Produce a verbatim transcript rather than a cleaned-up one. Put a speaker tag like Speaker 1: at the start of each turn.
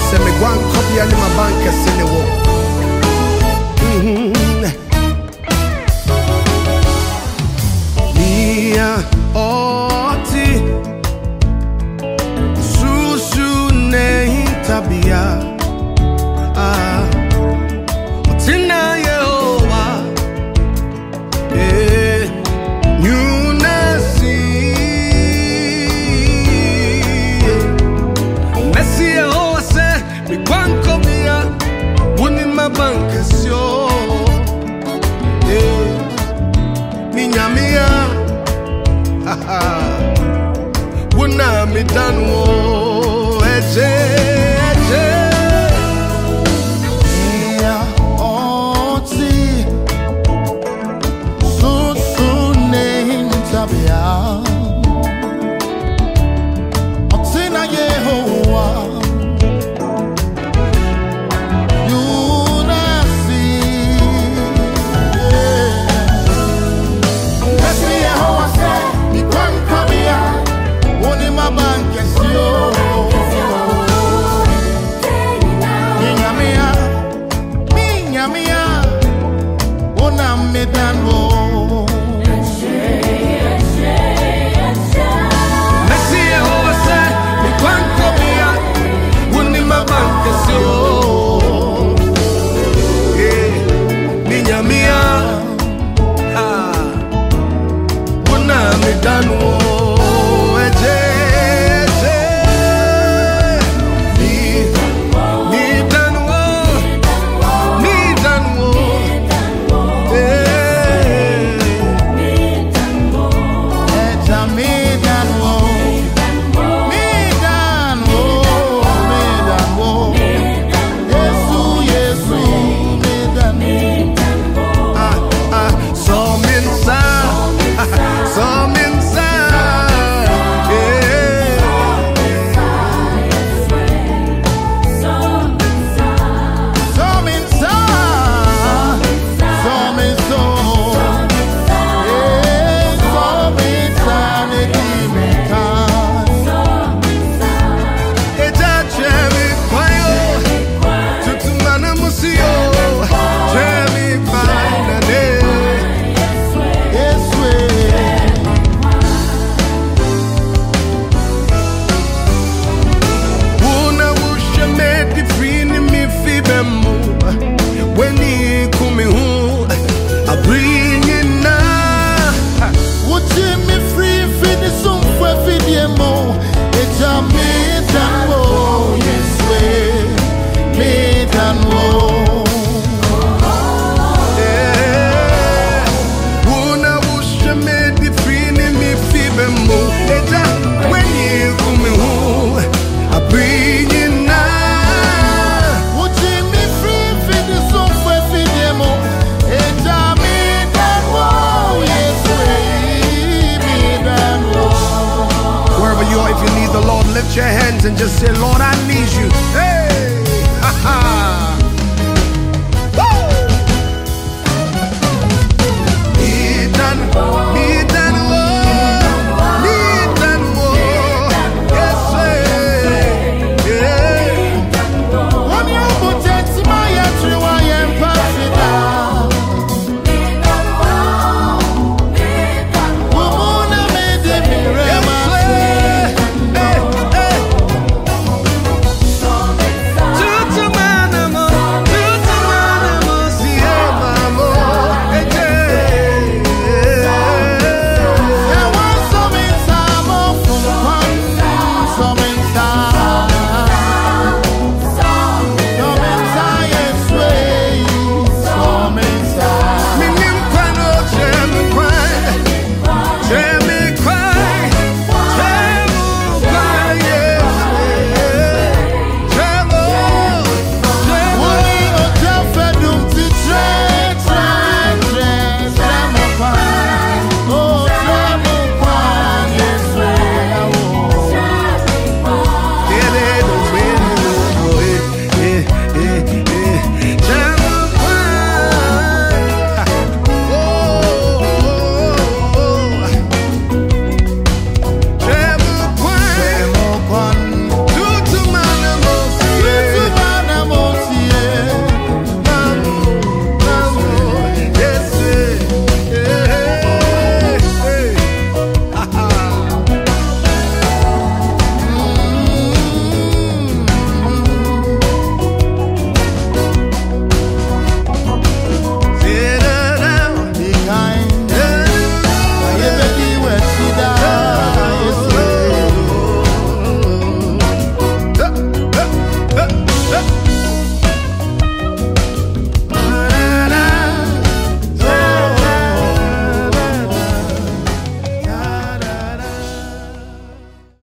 Speaker 1: say me one copy and my bank is in the wall. Mia oti susu ne tabia ah otina yehowa eh nyunasi Messi yehowa se mi kwanko bia woni mabanka sio eh minyamia haha wona mi danwo eje eje
Speaker 2: Mia oti susu ne tabia otina yehowa yunasi Messi yehowa se mi kwanko bia woni mabanka sio Minyamia Minyamia Wona medanwo
Speaker 1: Messi yehowa se mi kwanko bia woni mabanka sio eh minyamia ah wona mi danwo eje eje mi mi danwo mi danwo eh
Speaker 2: Eja medanwo Medanwo Medanwo Yesu Yesu medanwo
Speaker 1: ah ah so minsa so minsa eh
Speaker 2: Some inside Some inside Yeah Some inside The demon time
Speaker 1: eja chemi kwayo tutumana musio chemi fine ne
Speaker 2: Yes way
Speaker 1: Una wusha meti frini mi fibemu when he come home I bring it now
Speaker 2: Would you me free for the song for video mo? It's a medan wo, yes way, medan wo.
Speaker 1: yeah Una wusha meti frini mi fibemu eja when he come home I bring it now
Speaker 2: Would you me free for the song for video mo? It's a medan wo, yes way, medan wo.
Speaker 1: Wherever you are, if you need the Lord, lift your hands and just say, Lord, I need you. Hey, ha ha.